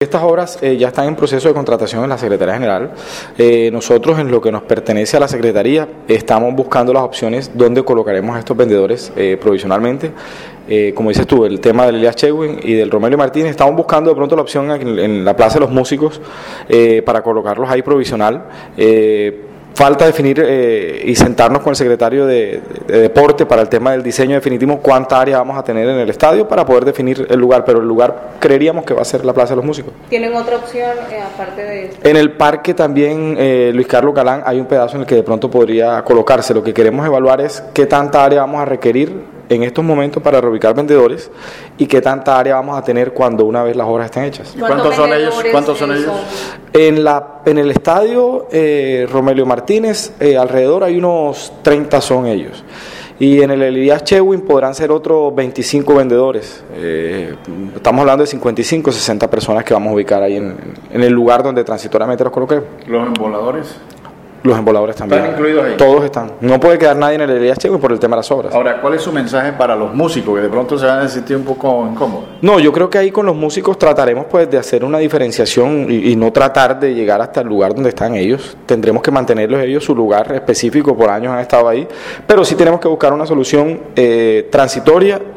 Estas obras ya están en proceso de contratación en la Secretaría General. Nosotros, en lo que nos pertenece a la Secretaría, estamos buscando las opciones donde colocaremos a estos vendedores provisionalmente. Como dices tú, el tema del Elías Chewin y del Romelio Martínez, estamos buscando de pronto la opción en la Plaza de los Músicos para colocarlos ahí provisional. Falta definir y sentarnos con el secretario de Deporte para el tema del diseño definitivo, cuánta área vamos a tener en el estadio para poder definir el lugar, pero el lugar creeríamos que va a ser la Plaza de los Músicos. ¿Tienen otra opción aparte de esto? En el parque también, Luis Carlos Galán, hay un pedazo en el que de pronto podría colocarse. Lo que queremos evaluar es qué tanta área vamos a requerir en estos momentos para reubicar vendedores y qué tanta área vamos a tener cuando una vez las obras estén hechas. ¿Cuántos son ellos? ¿Cuántos son ellos? En el estadio Romelio Martínez, alrededor hay unos 30 son ellos. Y en el Elías Chewin podrán ser otros 25 vendedores. Estamos hablando de 55, 60 personas que vamos a ubicar ahí en el lugar donde transitoriamente los coloquemos. ¿Los emboladores? Los emboladores también. ¿Están incluidos ahí? Todos están. No puede quedar nadie en el Elías Chewin por el tema de las obras. Ahora, ¿cuál es su mensaje para los músicos que de pronto se van a sentir un poco incómodos? No, yo creo que ahí con los músicos trataremos pues de hacer una diferenciación y no tratar de llegar hasta el lugar donde están ellos. Tendremos que mantenerlos ellos su lugar específico, por años han estado ahí, pero sí tenemos que buscar una solución transitoria